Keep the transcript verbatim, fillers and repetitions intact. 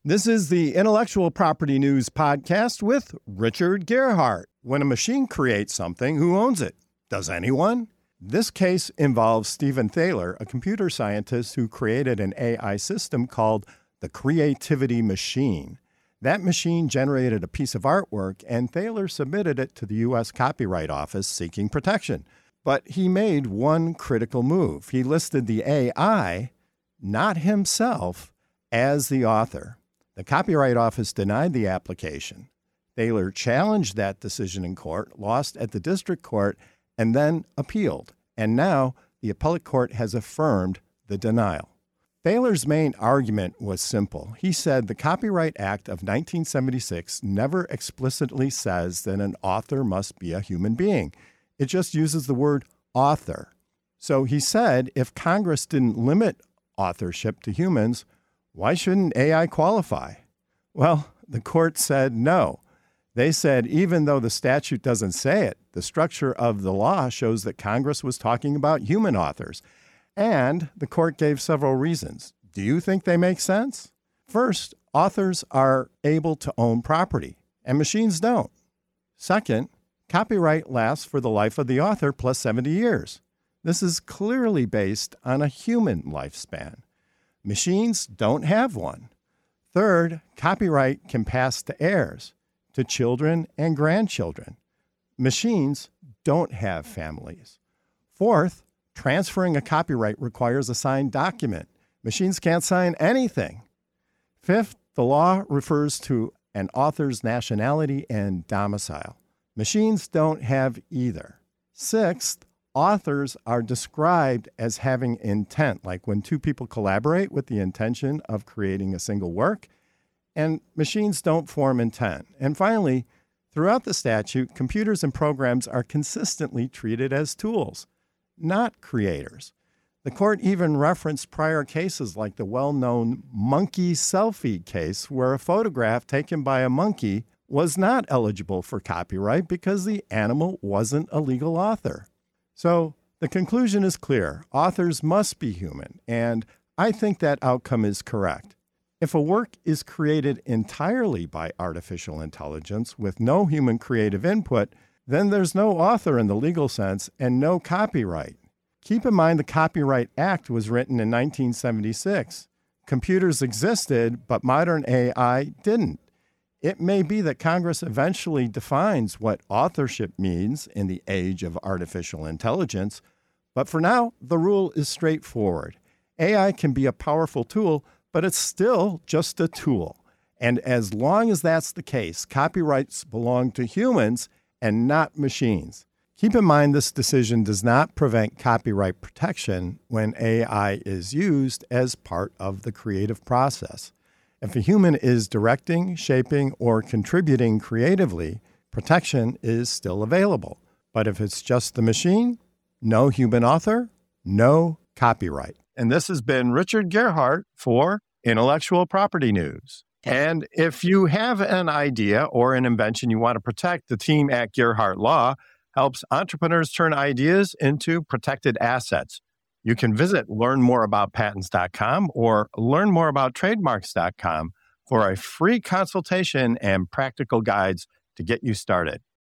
This is the Intellectual Property News Podcast with Richard Gerhardt. When a machine creates something, who owns it? Does anyone? This case involves Stephen Thaler, a computer scientist who created an A I system called the Creativity Machine. That machine generated a piece of artwork, and Thaler submitted it to the U S Copyright Office seeking protection. But he made one critical move. He listed the A I, not himself, as the author. The Copyright Office denied the application. Thaler challenged that decision in court, lost at the district court, and then appealed. And now the appellate court has affirmed the denial. Thaler's main argument was simple. He said the Copyright Act of nineteen seventy-six never explicitly says that an author must be a human being. It just uses the word author. So he said if Congress didn't limit authorship to humans, why shouldn't A I qualify? Well, the court said no. They said even though the statute doesn't say it, the structure of the law shows that Congress was talking about human authors. And the court gave several reasons. Do you think they make sense? First, authors are able to own property, and machines don't. Second, copyright lasts for the life of the author plus seventy years. This is clearly based on a human lifespan. Machines don't have one. Third, copyright can pass to heirs, to children and grandchildren. Machines don't have families. Fourth, transferring a copyright requires a signed document. Machines can't sign anything. Fifth, the law refers to an author's nationality and domicile. Machines don't have either. Sixth, authors are described as having intent, like when two people collaborate with the intention of creating a single work, and machines don't form intent. And finally, throughout the statute, computers and programs are consistently treated as tools, not creators. The court even referenced prior cases like the well-known monkey selfie case, where a photograph taken by a monkey was not eligible for copyright because the animal wasn't a legal author. So the conclusion is clear. Authors must be human, and I think that outcome is correct. If a work is created entirely by artificial intelligence with no human creative input, then there's no author in the legal sense and no copyright. Keep in mind the Copyright Act was written in nineteen seventy-six. Computers existed, but modern A I didn't. It may be that Congress eventually defines what authorship means in the age of artificial intelligence, but for now, the rule is straightforward. A I can be a powerful tool, but it's still just a tool. And as long as that's the case, copyrights belong to humans and not machines. Keep in mind this decision does not prevent copyright protection when A I is used as part of the creative process. If a human is directing, shaping, or contributing creatively, protection is still available. But if it's just the machine, no human author, no copyright. And this has been Richard Gerhardt for Intellectual Property News. And if you have an idea or an invention you want to protect, the team at Gerhardt Law helps entrepreneurs turn ideas into protected assets. You can visit learn more about patents dot com or learn more about trademarks dot com for a free consultation and practical guides to get you started.